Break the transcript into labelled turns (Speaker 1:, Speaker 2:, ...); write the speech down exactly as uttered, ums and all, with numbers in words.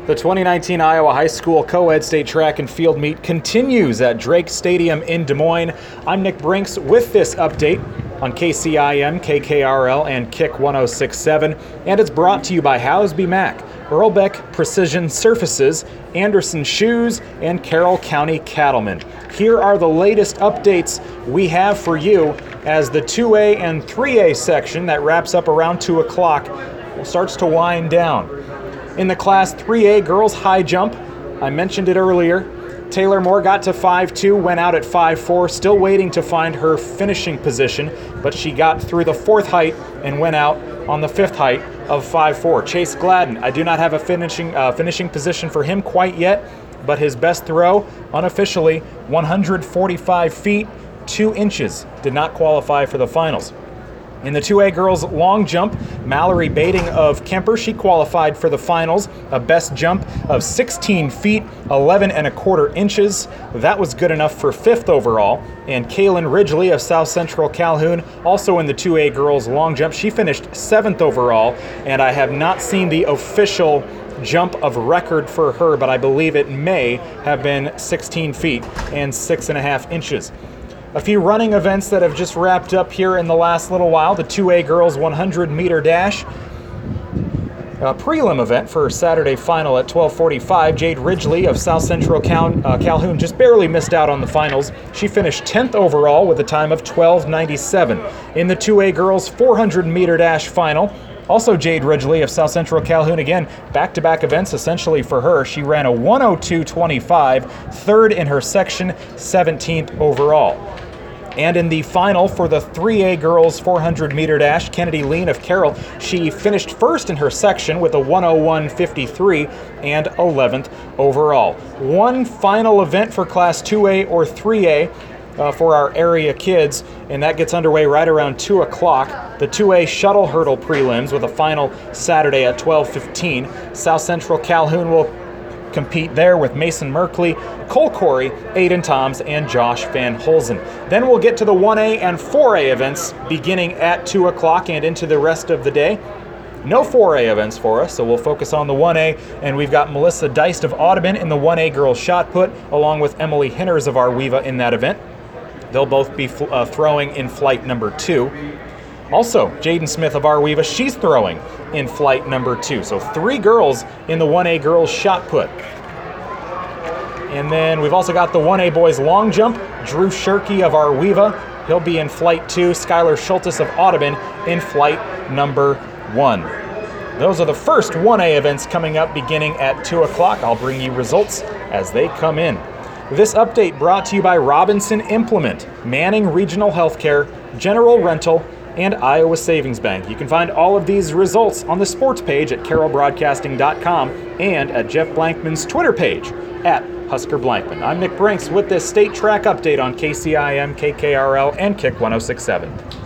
Speaker 1: The twenty nineteen Iowa High School Co-Ed State Track and Field Meet continues at Drake Stadium in Des Moines. I'm Nick Brinks with this update on K C I M, K K R L, and Kick one oh six point seven, and it's brought to you by Housby Mack, Earlbeck Precision Surfaces, Anderson Shoes, and Carroll County Cattlemen. Here are the latest updates we have for you as the two A and three A section that wraps up around two o'clock starts to wind down. In the Class three A girls high jump, I mentioned it earlier, Taylor Moore got to five two, went out at five four, still waiting to find her finishing position, but she got through the fourth height and went out on the fifth height of five four. Chase Gladden, I do not have a finishing uh, finishing position for him quite yet, but his best throw, unofficially, one hundred forty-five feet, two inches, did not qualify for the finals. In the two A girls long jump, Mallory Bating of Kemper, she qualified for the finals, a best jump of sixteen feet, eleven and a quarter inches. That was good enough for fifth overall. And Kaylin Ridgely of South Central Calhoun, also in the two A girls long jump, she finished seventh overall, and I have not seen the official jump of record for her, but I believe it may have been sixteen feet and six and a half inches. A few running events that have just wrapped up here in the last little while. The two A girls one hundred meter dash. A prelim event for Saturday final at twelve forty-five. Jade Ridgely of South Central Cal- uh, Calhoun just barely missed out on the finals. She finished tenth overall with a time of twelve ninety-seven. In the two A girls four hundred meter dash final, also Jade Ridgely of South Central Calhoun, again, back-to-back events essentially for her. She ran a one oh two twenty-five, third in her section, seventeenth overall. And in the final for the three A girls four hundred meter dash, Kennedy Lean of Carroll, she finished first in her section with a one oh one fifty-three and eleventh overall. One final event for Class two A or three A uh, for our area kids, and that gets underway right around two o'clock. The two A shuttle hurdle prelims with a final Saturday at twelve fifteen. South Central Calhoun will compete there with Mason Merkley, Cole Corey, Aiden Toms, and Josh Van Holzen. Then we'll get to the one A and four A events beginning at two o'clock and into the rest of the day. No four A events for us, so we'll focus on the one A, and we've got Melissa Deist of Audubon in the one A girls shot put, along with Emily Hinners of Arweva in that event. They'll both be fl- uh, throwing in flight number two. Also, Jaden Smith of Arweva, she's throwing in flight number two. So three girls in the one A girls shot put. And then we've also got the one A boys long jump. Drew Shirkey of Arweva, he'll be in flight two. Skylar Schultes of Audubon in flight number one. Those are the first one A events coming up beginning at two o'clock. I'll bring you results as they come in. This update brought to you by Robinson Implement, Manning Regional Healthcare, General Rental, and Iowa Savings Bank. You can find all of these results on the sports page at carroll broadcasting dot com and at Jeff Blankman's Twitter page at Husker Blankman. I'm Nick Brinks with this state track update on K C I M, K K R L, and Kick one oh six point seven.